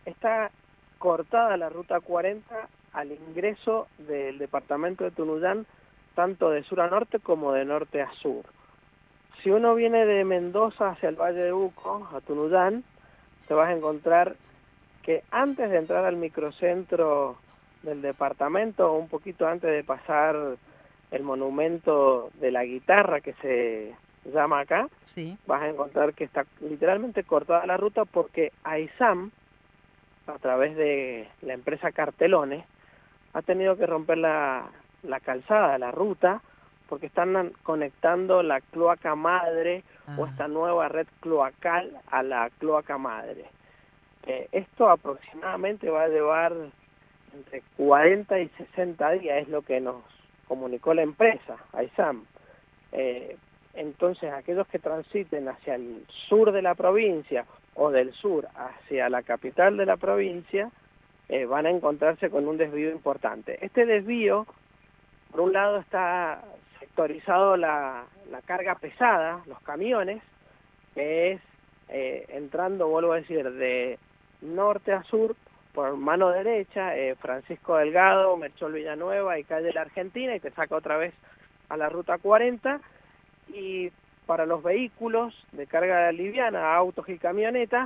está cortada la ruta 40 al ingreso del departamento de Tunuyán, tanto de sur a norte como de norte a sur. Si uno viene de Mendoza hacia el Valle de Uco, a Tunuyán, te vas a encontrar que antes de entrar al microcentro del departamento, un poquito antes de pasar el monumento de la guitarra que se llama acá, Sí. vas a encontrar que está literalmente cortada la ruta porque AISAM, a través de la empresa Cartelones, ha tenido que romper la calzada, la ruta, porque están conectando la cloaca madre o Ah, esta nueva red cloacal a la cloaca madre. Esto aproximadamente va a llevar entre 40 y 60 días, es lo que nos comunicó la empresa, AISAM. Eh, entonces, aquellos que transiten hacia el sur de la provincia o del sur hacia la capital de la provincia, van a encontrarse con un desvío importante. Este desvío, por un lado, está sectorizado la carga pesada, los camiones, que es entrando, vuelvo a decir, de norte a sur, por mano derecha, Francisco Delgado, Merchol Villanueva y calle La Argentina, y te saca otra vez a la ruta 40, y para los vehículos de carga liviana, autos y camionetas,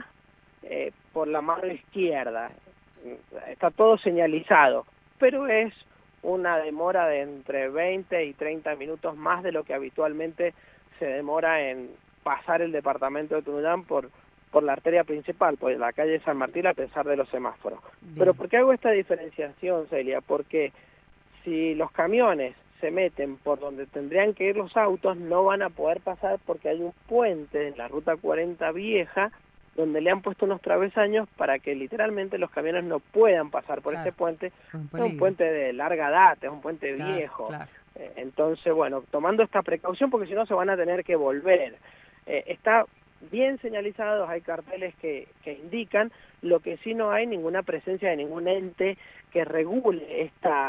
por la mano izquierda. Está todo señalizado, pero es una demora de entre 20 y 30 minutos más de lo que habitualmente se demora en pasar el departamento de Tunuyán por la arteria principal, por la calle San Martín, a pesar de los semáforos. Pero bien. ¿por qué hago esta diferenciación, Celia? Porque si los camiones se meten por donde tendrían que ir los autos, no van a poder pasar porque hay un puente en la ruta 40 vieja donde le han puesto unos travesaños para que literalmente los camiones no puedan pasar por ese Claro, puente. es un Es un peligro. puente de larga data, es un puente Claro, viejo. claro. Entonces, bueno, tomando esta precaución porque si no se van a tener que volver. Está bien señalizados, hay carteles que indican, lo que sí no hay ninguna presencia de ningún ente que regule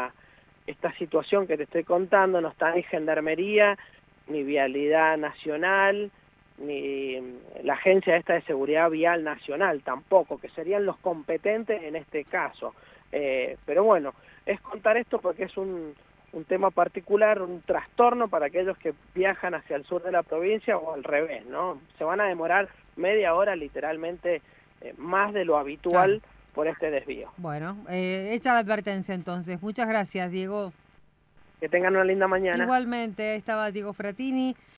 esta situación que te estoy contando, no está ni Gendarmería, ni Vialidad Nacional, ni la Agencia esta de Seguridad Vial Nacional tampoco, que serían los competentes en este caso. Pero bueno, es contar esto porque es un tema particular, un trastorno para aquellos que viajan hacia el sur de la provincia o al revés, ¿no? Se van a demorar media hora literalmente más de lo Claro. habitual por este desvío. Bueno, hecha la advertencia entonces. Muchas gracias, Diego. Que tengan una linda mañana. Igualmente, estaba Diego Fratini.